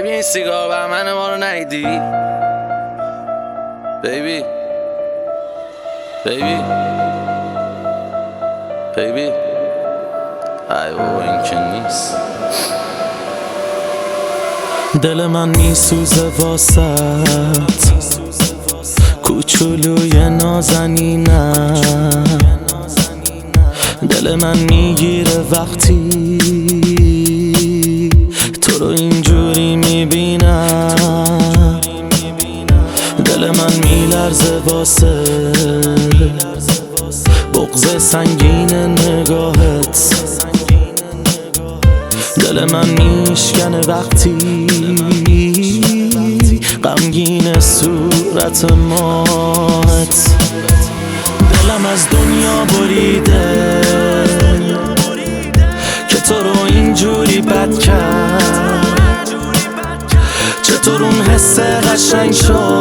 بیبی این سیگار بهمن ما رو نیدی؟ بیبی بیبی بیبی ای بابا این که نیست. دل من میسوزه واسط کوچولوی نازنینم، دل من میگیره وقتی تو رو اینجوری میبینم، دل من میلرزه واسه بغض سنگین نگاهت، دل من میشکنه وقتی غمگین صورت ماهت، دلم از دنیا بریده که تو رو اینجوری بد کرد، چطور اون حس قشنگ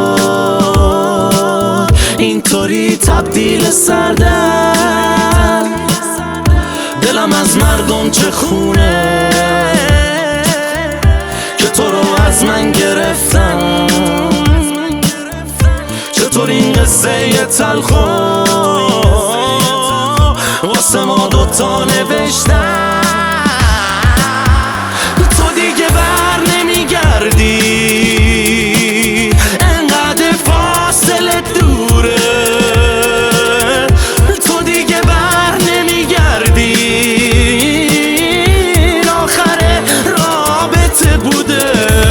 شد اینطوری تبدیل سردن، دلم از مردم چه خونه که تو رو از من گرفتم، چطور این قصه تلخو واسه ما دوتا نوشتم، تو دیگه بر نمیگردی انقدر فاصله دوره، تو دیگه بر نمیگردی این آخر رابطه بوده،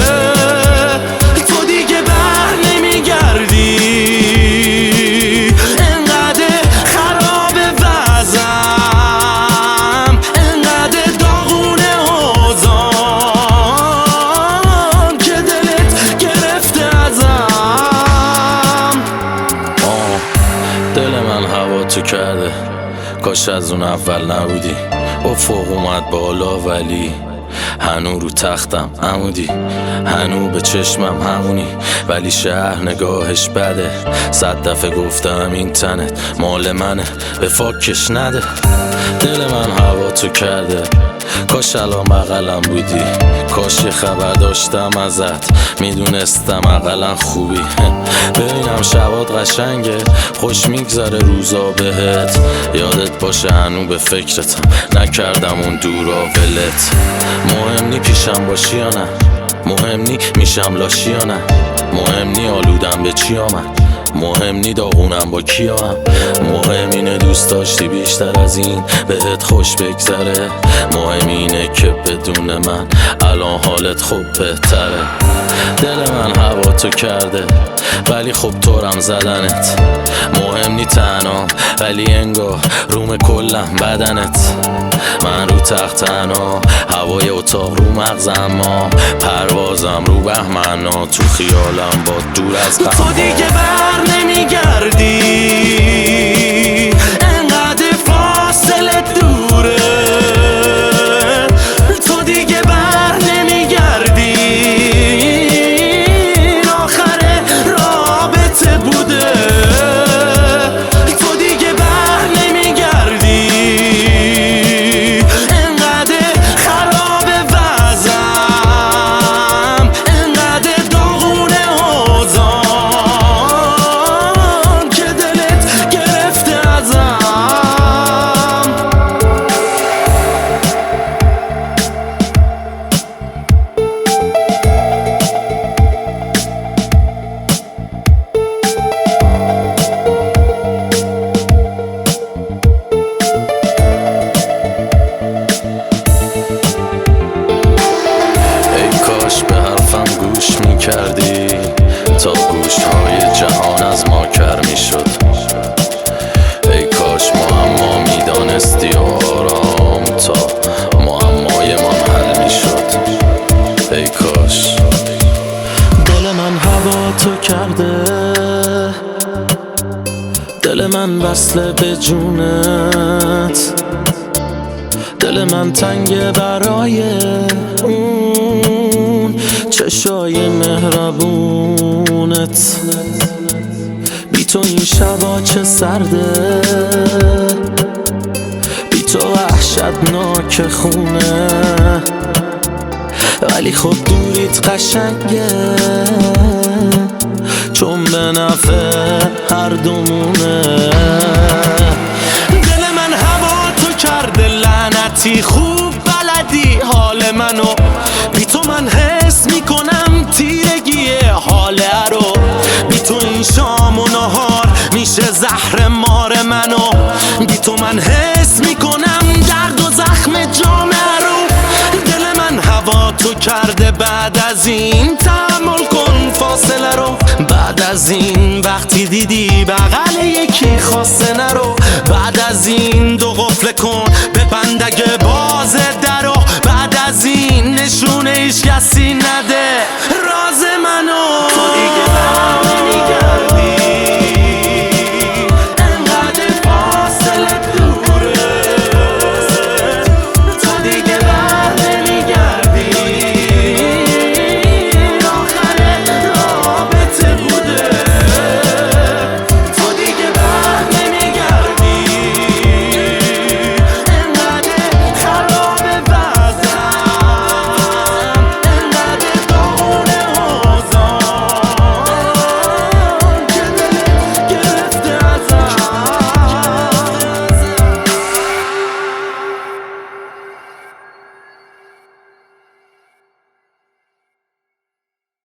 تو دیگه بر نمیگردی انقدر خراب وضعم، انقدر داغونه اوضاعم که دلت گرفته ازم. دل من هوا تو کرده، کاش از اون اول نبودی، افق اومد بالا ولی هنو رو تختم عمودی، هنو به چشمم همونی ولی شهر نگاهش بده، 100 دفعه گفتم این تنت مال منه به فاکش نده، دل من هوا تو کرده، کاش الان بغلم بودی، کاش یه خبر داشتم ازت میدونستم اقلا خوبی، ببینم شبات قشنگه خوش میگذره روزا بهت، یادت باشه هنو به فکرتم نکردم اون دورا ولت، مهم نی پیشم باشی یا نه، مهم نی میشم لاشی یا نه، مهم نی آلودم به چی آمد، مهم نی داغونم با کیام، مهم اینه دوست داشتی بیشتر از این بهت خوش بگذره، مهم اینه که بدون من الان حالت خوب بهتره، دل من هوا تو کرده ولی خب تورم زدنت، مهم نی تنها ولی انگار روم کلم بدنت، من رو تخت تنها هوای اتاق رو مغزم، ما پروازم رو بهمنا تو خیالم با دور از غم، تو دیگه بر نمیگردی انقدر فاصله دوره، تو دیگه بر نمیگردی این آخر رابطه بوده، تو دیگه بر نمیگردی انقدر خراب وضعم، انقدر داغونه اوضاعم که دلت گرفته ازم. کاش به حرفم گوش میکردی تا گوشهای جهان از ما کر میشد، ای کاش معما میدانستی و آرام تا معمای ما حل میشد، ای کاش. دل من هوا تو کرده، دل من وصله به جونت، دل من تنگه برای اون چشای مهربونت، بی تو این شبا چه سرده، بی تو وحشتناک خونه، ولی خب دوریت قشنگه، چون به نفع هر دومونه. دل من هوا تو کرده لعنتی، خوب بلدی حال منو، بی تو من حس میکنم تیرگیه حاله رو. بی تو این شام و نهار میشه زهر مار منو، بی تو من حس میکنم درد و زخم جامعه رو. دل من هوا تو کرده، بعد از این تحمل کن فاصله رو. بعد از این وقتی دیدی بغل یکی خواسته نرو. بعد از این دو قفل کن به بندگه باز درو. بعد از این نشونه هیچ کسی نداره.